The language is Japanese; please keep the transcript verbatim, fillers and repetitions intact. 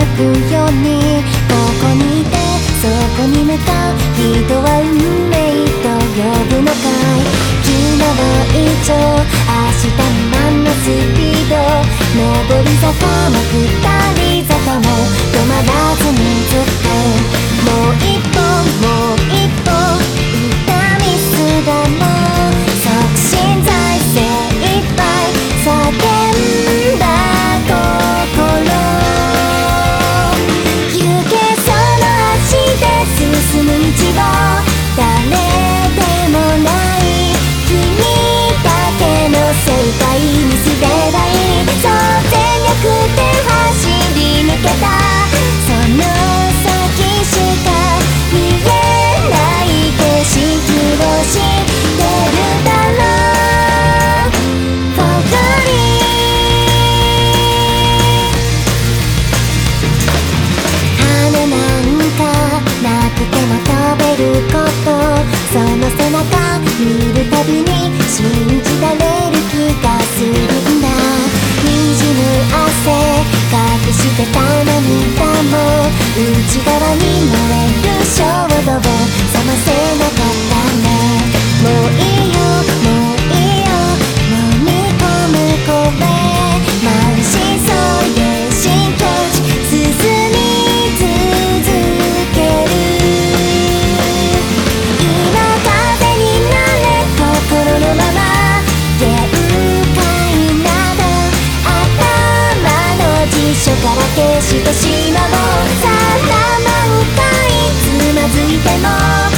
くようにここにいてそこに向かう人は運命と呼ぶのかい。昨日以上明日未満のスピード、上り坂も下り坂も止まらずにずっともう一歩もう一歩痛みすらも促進剤精一杯叫んだ心、行けその足で進む道を誰でもない君だけの世界にすればいい。そう全力で走り抜けたその先しか見えない景色を知ってるだろう。For glory 羽なんかなくても飛べること、その背中見るたびに信じられる気がするんだ。滲む汗隠してた涙も内側に燃える衝動を冷ませなかったね。もういいよもういいよ飲み込む声満身創痍新境地進み続ける。今風になれ心のまま限界など頭の辞書から消してしまおう。さらばうかいつまずいても